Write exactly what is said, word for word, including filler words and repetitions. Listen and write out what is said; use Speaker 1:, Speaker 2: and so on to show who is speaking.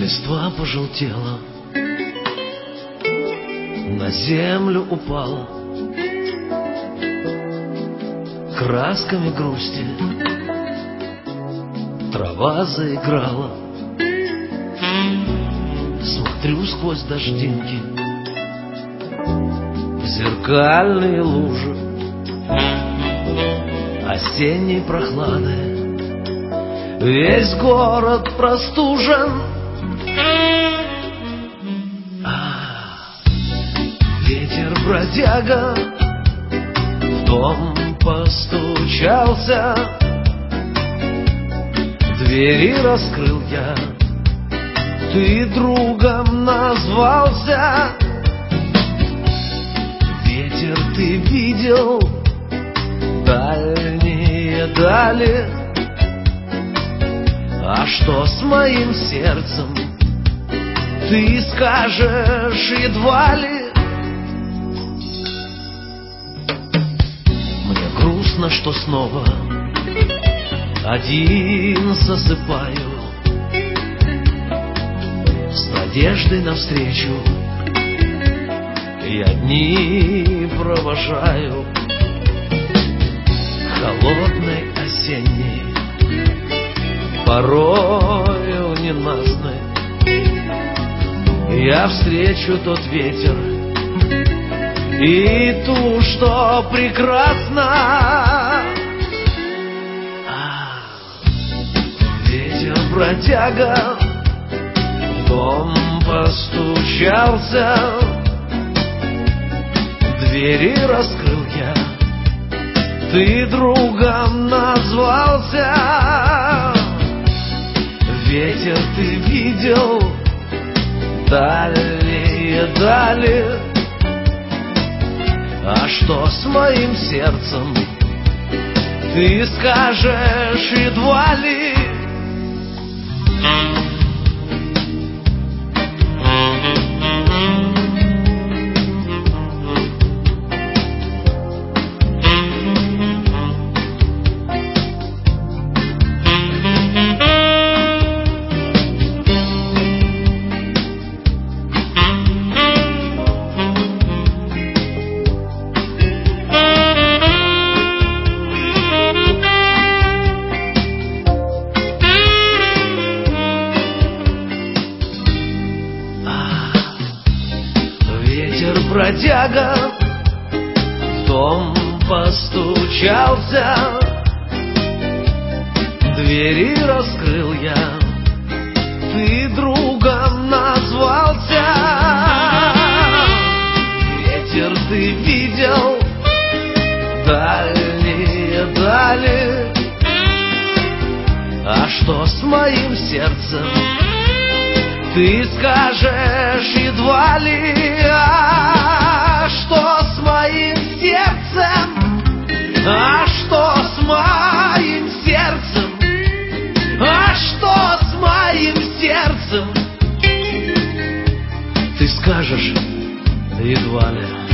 Speaker 1: Листва пожелтела, на землю упала, красками грусти трава заиграла. Смотрю сквозь дождинки в зеркальные лужи осенней прохлады. Весь город простужен, а ветер бродяга в дом постучался, двери раскрыл я, ты другом назвался. Ветер, ты видел дальние дали, а что с моим сердцем, ты скажешь едва ли. Мне грустно, что снова один засыпаю, с надеждой навстречу я дни провожаю. Холодной осенней, порою ненастной, я встречу тот ветер и ту, что прекрасна. А, ветер бродяга в дом постучался, двери раскрыл я, ты другом назвался. Ветер, ты видел дальние дали, а что с моим сердцем, ты скажешь едва ли. Бродяга в дом постучался, двери раскрыл я, ты другом назвался. Ветер, ты видел дальние дали, а что с моим сердцем, ты скажешь едва ли. А что с моим сердцем? А что с моим сердцем? А что с моим сердцем? Ты скажешь едва ли.